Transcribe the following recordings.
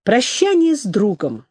Прощание с другом.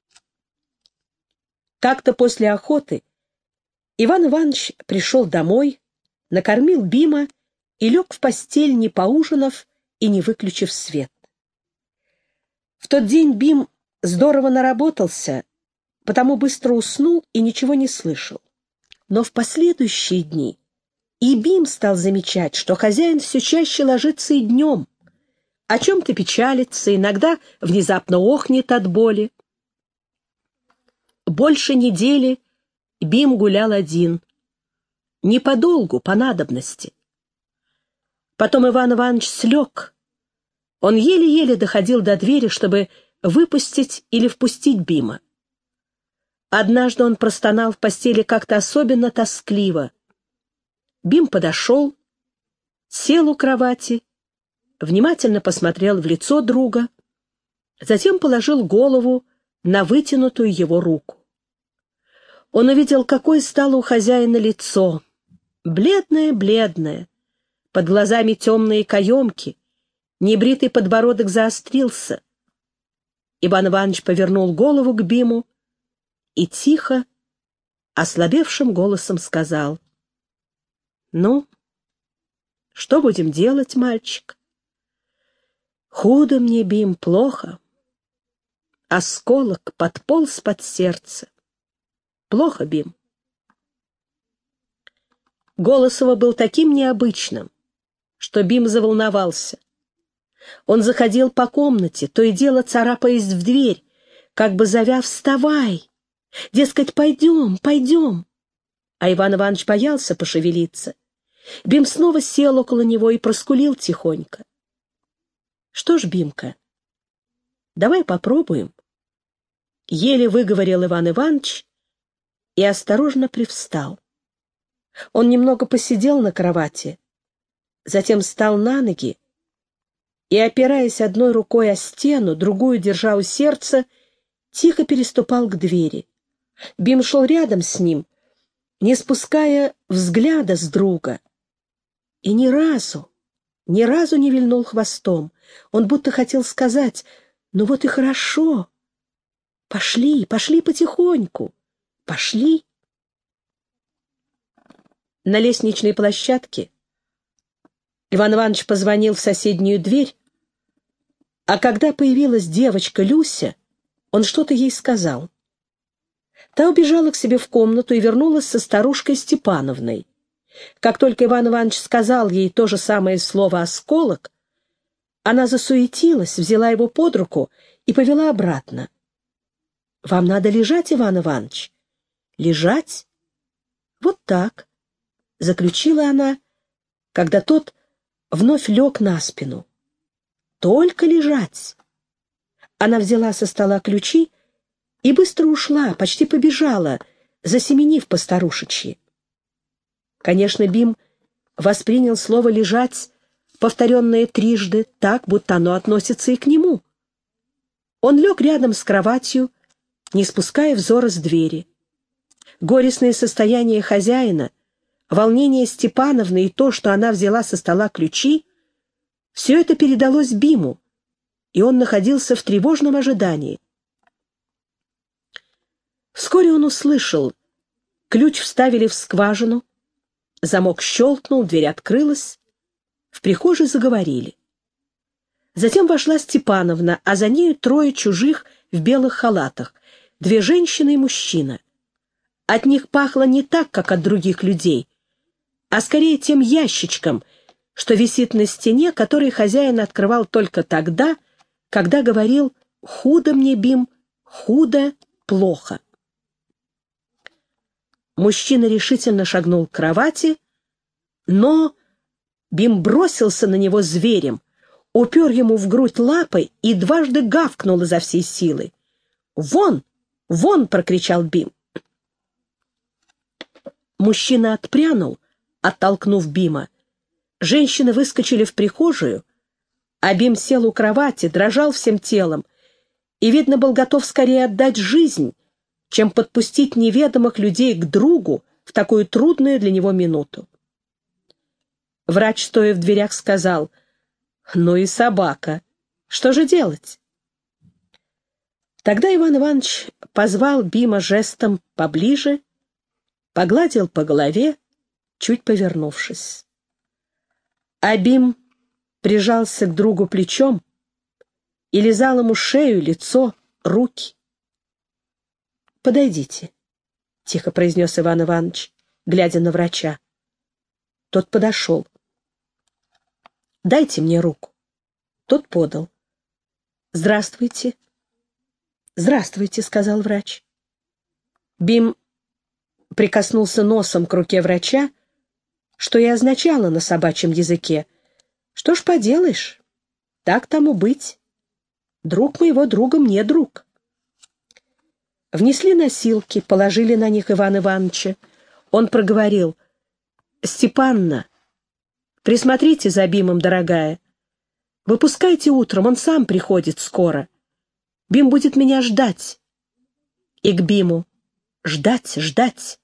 Как-то после охоты Иван Иванович пришел домой, накормил Бима и лег в постель, не поужинав и не выключив свет. В тот день Бим здорово наработался, потому быстро уснул и ничего не слышал. Но в последующие дни и Бим стал замечать, что хозяин все чаще ложится и днем, о чем-то печалится, иногда внезапно охнет от боли. Больше недели Бим гулял один, не подолгу, по надобности. Потом Иван Иванович слег. Он еле-еле доходил до двери, чтобы выпустить или впустить Бима. Однажды он простонал в постели как-то особенно тоскливо. Бим подошел, сел у кровати, внимательно посмотрел в лицо друга, затем положил голову на вытянутую его руку. Он увидел, какое стало у хозяина лицо, бледное-бледное, под глазами темные каемки, небритый подбородок заострился. Иван Иванович повернул голову к Биму и тихо, ослабевшим голосом сказал: «Ну, что будем делать, мальчик?» «Худо мне, Бим, плохо. Осколок подполз под сердце. Плохо, Бим». Голос его был таким необычным, что Бим заволновался. Он заходил по комнате, то и дело царапаясь в дверь, как бы зовя: «Вставай! Дескать, пойдем, пойдем!» А Иван Иванович боялся пошевелиться. Бим снова сел около него и проскулил тихонько: «Что ж, Бимка, давай попробуем». Еле выговорил Иван Иванович и осторожно привстал. Он немного посидел на кровати, затем встал на ноги и, опираясь одной рукой о стену, другую держа у сердца, тихо переступал к двери. Бим шел рядом с ним, не спуская взгляда с друга, и ни разу не вильнул хвостом. Он будто хотел сказать: «Ну вот и хорошо. Пошли, пошли потихоньку. Пошли». На лестничной площадке Иван Иванович позвонил в соседнюю дверь, а когда появилась девочка Люся, он что-то ей сказал. Та убежала к себе в комнату и вернулась со старушкой Степановной. Как только Иван Иванович сказал ей то же самое слово «осколок», она засуетилась, взяла его под руку и повела обратно. «Вам надо лежать, Иван Иванович». «Лежать? Вот так», — заключила она, когда тот вновь лег на спину. «Только лежать». Она взяла со стола ключи и быстро ушла, почти побежала, засеменив по-старушечьи. Конечно, Бим воспринял слово «лежать», повторенное трижды, так, будто оно относится и к нему. Он лег рядом с кроватью, не спуская взора с двери. Горестное состояние хозяина, волнение Степановны и то, что она взяла со стола ключи, все это передалось Биму, и он находился в тревожном ожидании. Вскоре он услышал: ключ вставили в скважину, замок щелкнул, дверь открылась, в прихожей заговорили. Затем вошла Степановна, а за нею трое чужих в белых халатах, 2 женщины и мужчина. От них пахло не так, как от других людей, а скорее тем ящичком, что висит на стене, который хозяин открывал только тогда, когда говорил: «Худо мне, Бим, худо, плохо». Мужчина решительно шагнул к кровати, но Бим бросился на него зверем, упер ему в грудь лапой и дважды гавкнул изо всей силы. «Вон! Вон!» — прокричал Бим. Мужчина отпрянул, оттолкнув Бима. Женщины выскочили в прихожую, а Бим сел у кровати, дрожал всем телом и, видно, был готов скорее отдать жизнь, чем подпустить неведомых людей к другу в такую трудную для него минуту. Врач, стоя в дверях, сказал: «Ну и собака. Что же делать?» Тогда Иван Иванович позвал Бима жестом поближе, погладил по голове, чуть повернувшись. А Бим прижался к другу плечом и лизал ему шею, лицо, руки. «Подойдите», — тихо произнес Иван Иванович, глядя на врача. Тот подошел. «Дайте мне руку». Тот подал. «Здравствуйте». «Здравствуйте», — сказал врач. Бим прикоснулся носом к руке врача, что и означало на собачьем языке. «Что ж поделаешь, так тому быть. Друг моего друга мне друг». Внесли носилки, положили на них Ивана Ивановича. Он проговорил: «Степанна, присмотрите за Бимом, дорогая. Выпускайте утром, он сам приходит скоро. Бим будет меня ждать». И к Биму: «Ждать, ждать».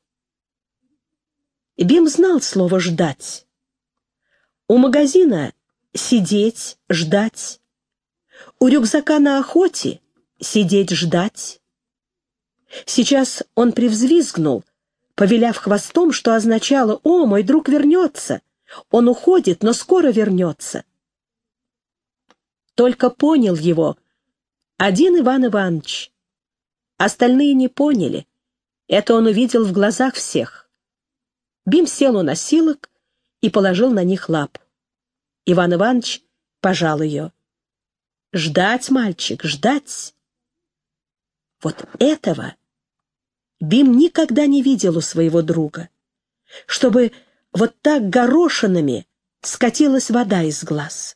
И Бим знал слово «ждать». У магазина сидеть, ждать. У рюкзака на охоте сидеть, ждать. Сейчас он привзвизгнул, повиляв хвостом, что означало: «О, мой друг вернется! Он уходит, но скоро вернется». Только понял его один Иван Иванович. Остальные не поняли. Это он увидел в глазах всех. Бим сел у носилок и положил на них лапу. Иван Иванович пожал ее. «Ждать, мальчик, ждать». Вот этого Бим никогда не видел у своего друга, чтобы вот так горошинами скатилась вода из глаз.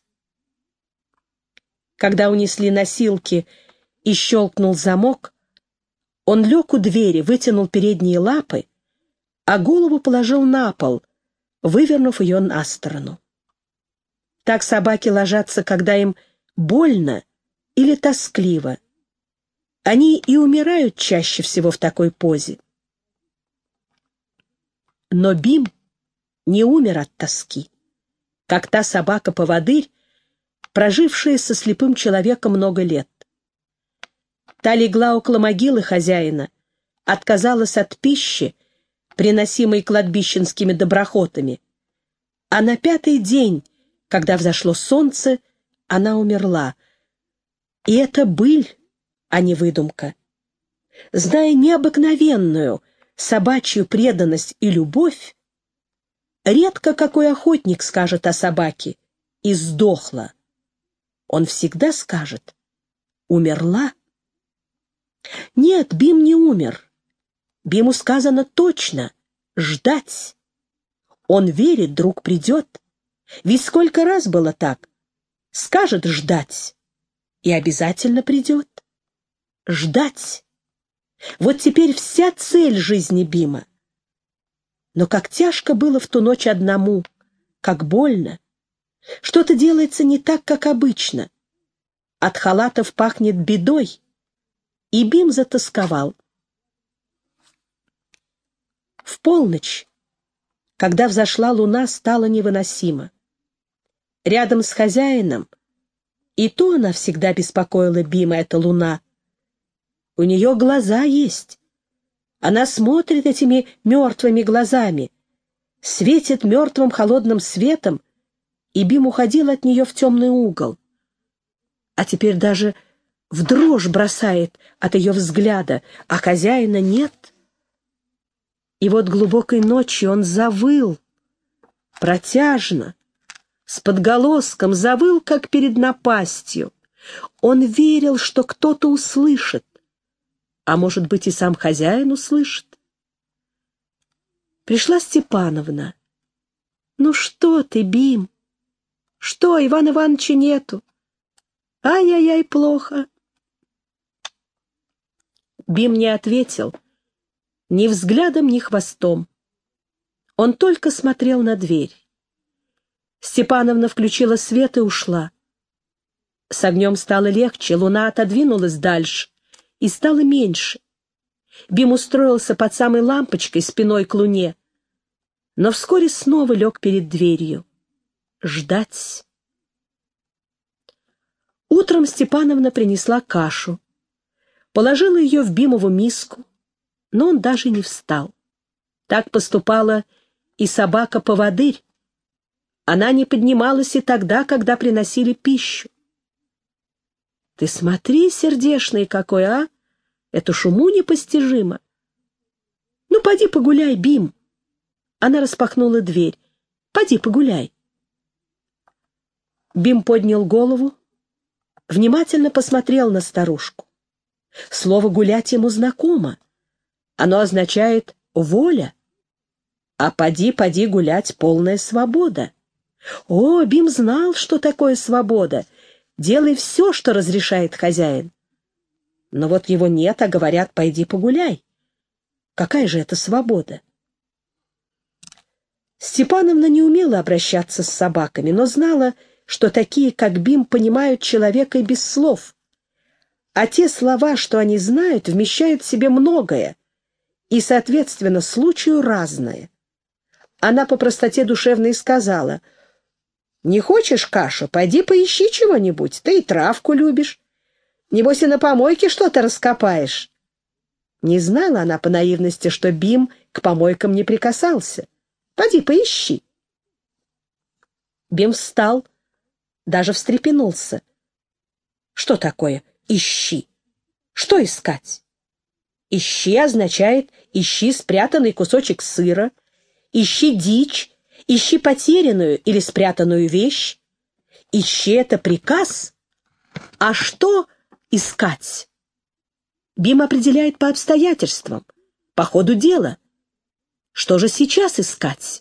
Когда унесли носилки и щелкнул замок, он лег у двери, вытянул передние лапы, а голову положил на пол, вывернув ее на сторону. Так собаки ложатся, когда им больно или тоскливо. Они и умирают чаще всего в такой позе. Но Бим не умер от тоски, как та собака-поводырь, прожившая со слепым человеком много лет. Та легла около могилы хозяина, отказалась от пищи, приносимой кладбищенскими доброхотами, а на 5-й день, когда взошло солнце, она умерла. И это быль, а не выдумка. Зная необыкновенную собачью преданность и любовь, редко какой охотник скажет о собаке «и сдохла». Он всегда скажет «умерла». Нет, Бим не умер. Биму сказано точно «ждать». Он верит, друг придет. Ведь сколько раз было так. Скажет «ждать» и обязательно придет. Ждать. Вот теперь вся цель жизни Бима. Но как тяжко было в ту ночь одному, как больно. Что-то делается не так, как обычно. От халатов пахнет бедой, и Бим затосковал. В полночь, когда взошла луна, стало невыносимо. Рядом с хозяином, и то она всегда беспокоила Бима, эта луна. У нее глаза есть. Она смотрит этими мертвыми глазами, светит мертвым холодным светом, и Бим уходил от нее в темный угол. А теперь даже в дрожь бросает от ее взгляда, а хозяина нет. И вот глубокой ночью он завыл, протяжно, с подголоском завыл, как перед напастью. Он верил, что кто-то услышит, а может быть и сам хозяин услышит. Пришла Степановна. «Ну что ты, Бим? Что, Ивана Ивановича нету? Ай-яй-яй, плохо». Бим не ответил ни взглядом, ни хвостом. Он только смотрел на дверь. Степановна включила свет и ушла. С огнем стало легче, луна отодвинулась дальше и стало меньше. Бим устроился под самой лампочкой спиной к луне, но вскоре снова лег перед дверью. Ждать. Утром Степановна принесла кашу. положила ее в Бимову миску, но он даже не встал. Так поступала и собака-поводырь. Она не поднималась и тогда, когда приносили пищу. «Ты смотри, сердешный какой, а! Это ж уму непостижимо! Ну, поди погуляй, Бим!» Она распахнула дверь. «Поди погуляй!» Бим поднял голову, внимательно посмотрел на старушку. Слово «гулять» ему знакомо. Оно означает «воля». А «поди, поди гулять» — полная свобода. О, Бим знал, что такое свобода. Делай все, что разрешает хозяин. Но вот его нет, а говорят «пойди погуляй». Какая же это свобода? Степановна не умела обращаться с собаками, но знала, что такие, как Бим, понимают человека и без слов. А те слова, что они знают, вмещают в себе многое и, соответственно, случаю разное. Она по простоте душевной сказала: «Не хочешь кашу? Пойди поищи чего-нибудь, ты и травку любишь. Небось и на помойке что-то раскопаешь». Не знала она по наивности, что Бим к помойкам не прикасался. «Пойди поищи». Бим встал, даже встрепенулся. Что такое «ищи»? Что искать? «Ищи» означает «ищи спрятанный кусочек сыра», «ищи дичь», «ищи потерянную или спрятанную вещь». «Ищи» — это приказ. А что искать? Бим определяет по обстоятельствам, по ходу дела. Что же сейчас искать?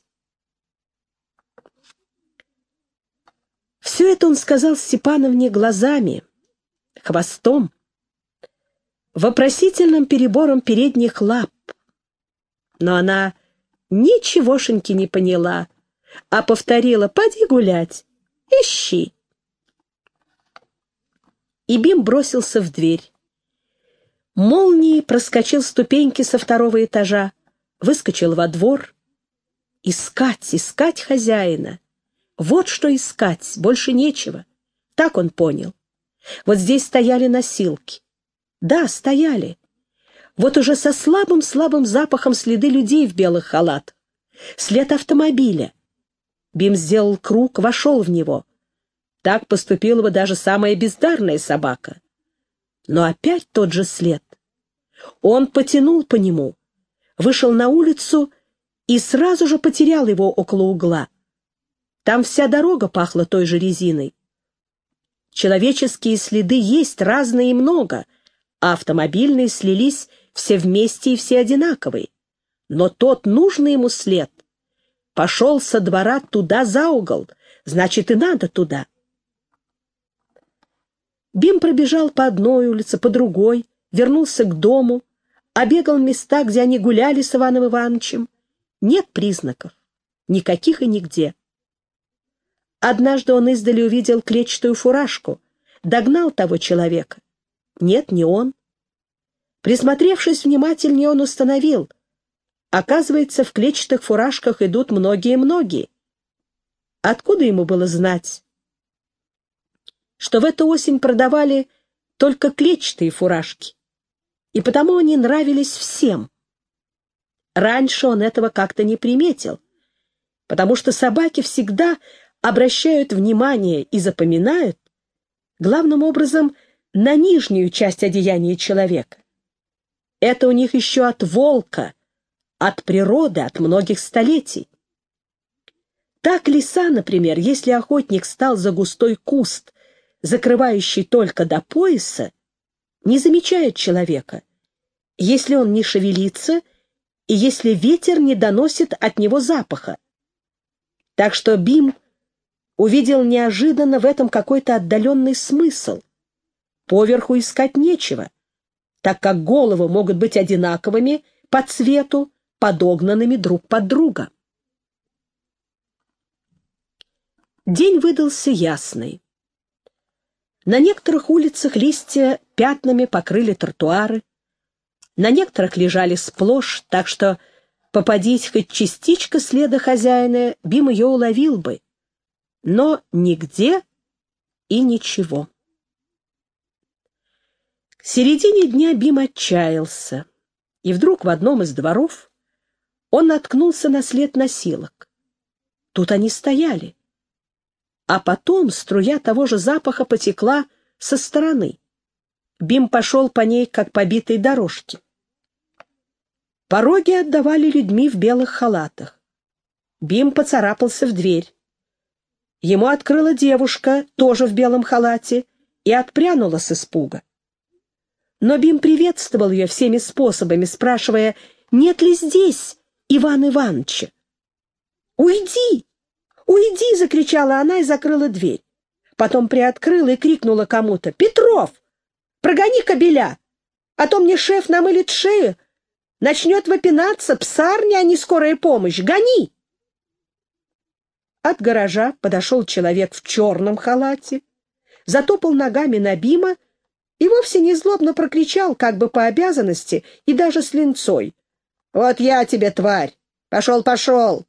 Все это он сказал Степановне глазами, хвостом, вопросительным перебором передних лап. Но она ничегошеньки не поняла, а повторила: «Поди гулять, ищи». И Бим бросился в дверь. Молнией проскочил ступеньки со второго этажа, выскочил во двор. Искать, искать хозяина. Вот что искать, больше нечего. Так он понял. Вот здесь стояли носилки. Да, стояли. Вот уже со слабым-слабым запахом следы людей в белых халатах. След автомобиля. Бим сделал круг, вошел в него. Так поступила бы даже самая бездарная собака. Но опять тот же след. Он потянул по нему, вышел на улицу и сразу же потерял его около угла. Там вся дорога пахла той же резиной. Человеческие следы есть разные и много, а автомобильные слились все вместе и все одинаковые. Но тот нужный ему след пошел со двора туда за угол, значит, и надо туда. Бим пробежал по одной улице, по другой, вернулся к дому, обегал места, где они гуляли с Иваном Ивановичем. Нет признаков, никаких и нигде. Однажды он издали увидел клетчатую фуражку, догнал того человека. Нет, не он. Присмотревшись внимательнее, он установил: оказывается, в клетчатых фуражках идут многие-многие. Откуда ему было знать, что в эту осень продавали только клетчатые фуражки, и потому они нравились всем? Раньше он этого как-то не приметил, потому что собаки всегда обращают внимание и запоминают, главным образом, на нижнюю часть одеяния человека. Это у них еще от волка, от природы, от многих столетий. Так лиса, например, если охотник стал за густой куст, закрывающий только до пояса, не замечает человека, если он не шевелится и если ветер не доносит от него запаха. Так что Бим увидел неожиданно в этом какой-то отдаленный смысл. Поверху искать нечего, так как головы могут быть одинаковыми по цвету, подогнанными друг под друга. День выдался ясный. На некоторых улицах листья пятнами покрыли тротуары, на некоторых лежали сплошь, так что, попадись хоть частичка следа хозяина, Бим ее уловил бы. Но нигде и ничего. В середине дня Бим отчаялся, и вдруг в одном из дворов он наткнулся на след носилок. Тут они стояли, а потом струя того же запаха потекла со стороны. Бим пошел по ней, как по битой дорожке. Пороги отдавали людьми в белых халатах. Бим поцарапался в дверь. Ему открыла девушка, тоже в белом халате, и отпрянула с испуга. Но Бим приветствовал ее всеми способами, спрашивая, нет ли здесь Ивана Ивановича. «Уйди! Уйди!» — закричала она и закрыла дверь. Потом приоткрыла и крикнула кому-то: «Петров, прогони кобеля, а то мне шеф намылит шею, начнет выпинаться, псарня, а не скорая помощь. Гони!» От гаража подошел человек в черном халате, затопал ногами на Бима и вовсе не злобно прокричал, как бы по обязанности и даже с линцой: «Вот я тебе, тварь! Пошел, пошел!»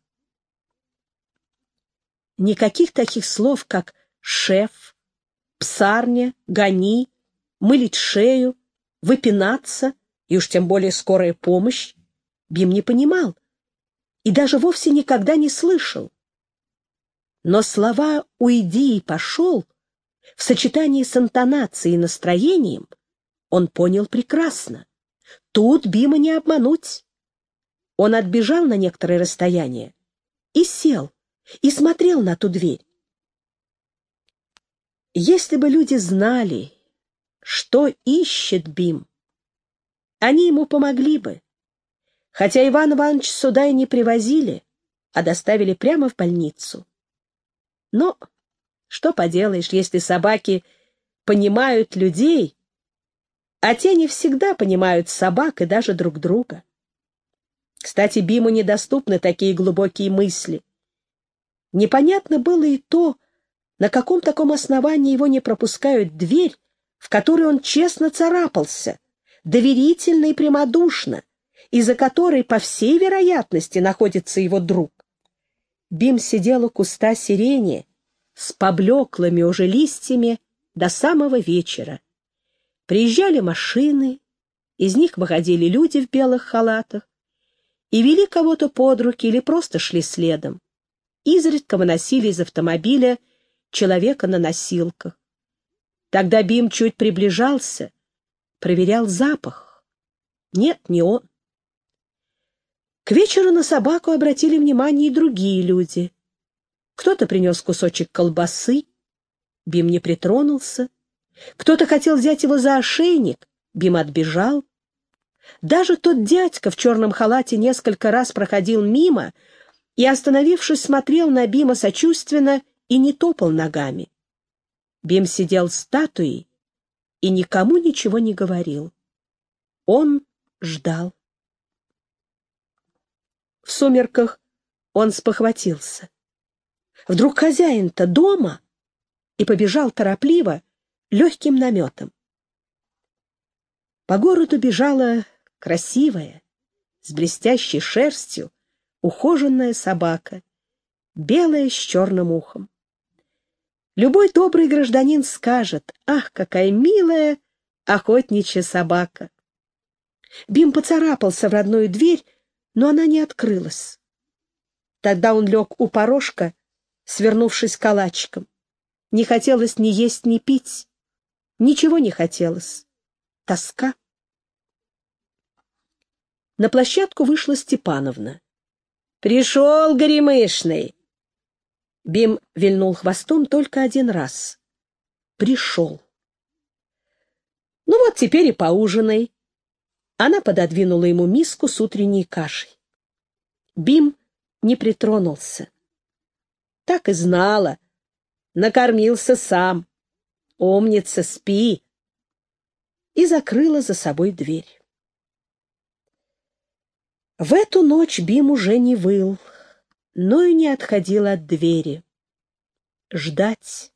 Никаких таких слов, как «шеф», «псарня», «гони», «мылить шею», «выпинаться» и уж тем более «скорая помощь» Бим не понимал и даже вовсе никогда не слышал. Но слова «уйди» и «пошел» в сочетании с интонацией и настроением он понял прекрасно. Тут Бима не обмануть. Он отбежал на некоторое расстояние и сел, и смотрел на ту дверь. Если бы люди знали, что ищет Бим, они ему помогли бы, хотя Иван Иванович сюда и не привозили, а доставили прямо в больницу. Но что поделаешь, если собаки понимают людей, а те не всегда понимают собак и даже друг друга. Кстати, Биму недоступны такие глубокие мысли. Непонятно было и то, на каком таком основании его не пропускают в дверь, в которой он честно царапался, доверительно и прямодушно, и за которой, по всей вероятности, находится его друг. Бим сидел у куста сирени с поблеклыми уже листьями до самого вечера. Приезжали машины, из них выходили люди в белых халатах и вели кого-то под руки или просто шли следом. Изредка выносили из автомобиля человека на носилках. Тогда Бим чуть приближался, проверял запах. Нет, не он. К вечеру на собаку обратили внимание и другие люди. Кто-то принес кусочек колбасы, Бим не притронулся. Кто-то хотел взять его за ошейник, Бим отбежал. Даже тот дядька в черном халате несколько раз проходил мимо и, остановившись, смотрел на Бима сочувственно и не топал ногами. Бим сидел статуей и никому ничего не говорил. Он ждал. В сумерках он спохватился. Вдруг хозяин-то дома, и побежал торопливо, легким наметом. По городу бежала красивая, с блестящей шерстью, ухоженная собака, белая с черным ухом. Любой добрый гражданин скажет: «Ах, какая милая охотничья собака!» Бим поцарапался в родную дверь, но она не открылась. Тогда он лег у порожка, свернувшись калачиком. Не хотелось ни есть, ни пить. Ничего не хотелось. Тоска. На площадку вышла Степановна. «Пришел, горемышный!» Бим вильнул хвостом только один раз. Пришел. «Ну вот теперь и поужинай». Она пододвинула ему миску с утренней кашей. Бим не притронулся. Так и знала. Накормился сам. Умница, спи. И закрыла за собой дверь. В эту ночь Бим уже не выл, но и не отходил от двери. Ждать.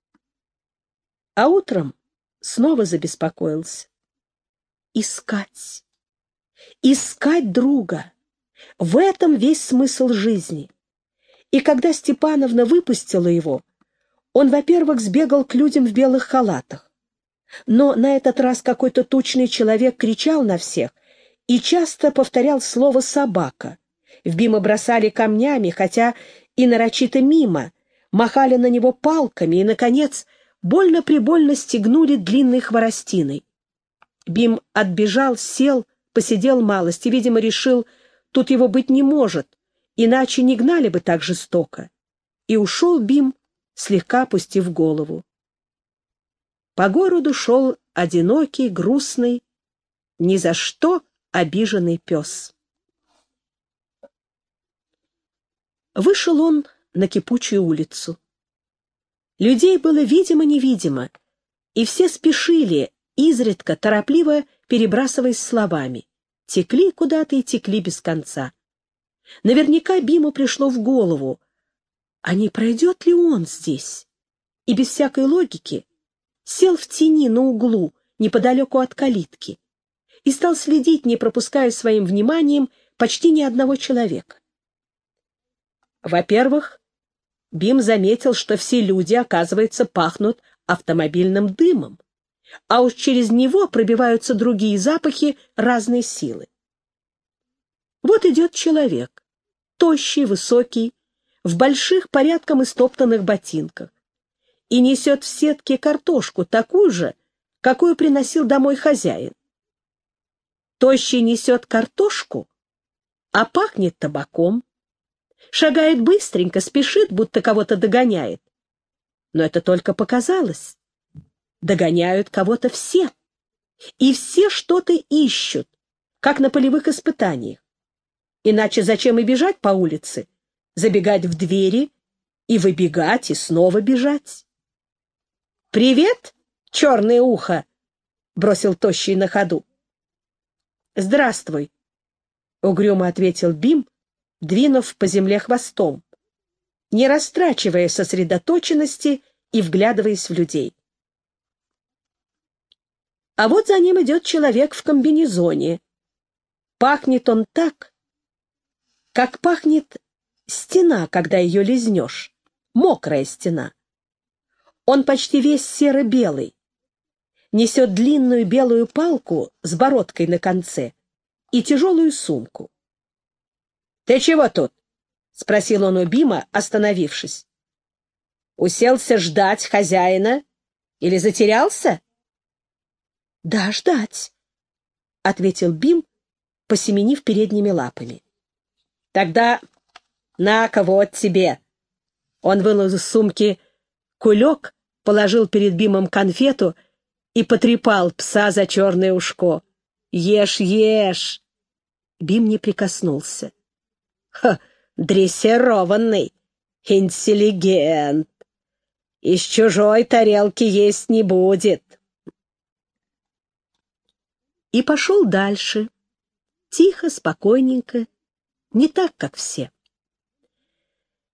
А утром снова забеспокоился. Искать. Искать друга. В этом весь смысл жизни. И когда Степановна выпустила его, он, во-первых, сбегал к людям в белых халатах, Но на этот раз какой-то тучный человек кричал на всех и часто повторял слово «собака». В Бима бросали камнями, хотя и нарочито мимо, махали на него палками и, наконец, больно-прибольно стегнули длинной хворостиной. Бим отбежал, сел, посидел малость и, видимо, решил, тут его быть не может, иначе не гнали бы так жестоко. И ушел Бим, слегка опустив голову. По городу шел одинокий, грустный, ни за что обиженный пес. Вышел он на кипучую улицу. Людей было видимо-невидимо, и все спешили, изредка, торопливо перебрасываясь словами. Текли куда-то и текли без конца. Наверняка Биму пришло в голову, а не пройдет ли он здесь? И без всякой логики сел в тени на углу, неподалеку от калитки, и стал следить, не пропуская своим вниманием почти ни одного человека. Во-первых, Бим заметил, что все люди, оказывается, пахнут автомобильным дымом, а уж через него пробиваются другие запахи разной силы. Вот идет человек, тощий, высокий, в больших порядком истоптанных ботинках, и несет в сетке картошку, такую же, какую приносил домой хозяин. Тощий несет картошку, а пахнет табаком. Шагает быстренько, спешит, будто кого-то догоняет. Но это только показалось. Догоняют кого-то все. И все что-то ищут, как на полевых испытаниях. Иначе зачем и бежать по улице? Забегать в двери и выбегать, и снова бежать. «Привет, черное ухо!» — бросил тощий на ходу. «Здравствуй!» — угрюмо ответил Бим, двинув по земле хвостом, не растрачивая сосредоточенности и вглядываясь в людей. А вот за ним идет человек в комбинезоне. Пахнет он так, как пахнет стена, когда ее лизнешь, мокрая стена. Он почти весь серо-белый, несет длинную белую палку с бородкой на конце и тяжелую сумку. «Ты чего тут?» — спросил он у Бима, остановившись. «Уселся ждать хозяина или затерялся?» «Да, ждать», — ответил Бим, посеменив передними лапами. «Тогда на-ка вот тебе!» Он вынул из сумки кулек, положил перед Бимом конфету и потрепал пса за черное ушко. «Ешь, ешь!» Бим не прикоснулся. «Ха, дрессированный, интеллигент! Из чужой тарелки есть не будет!» И пошел дальше, тихо, спокойненько, не так, как все.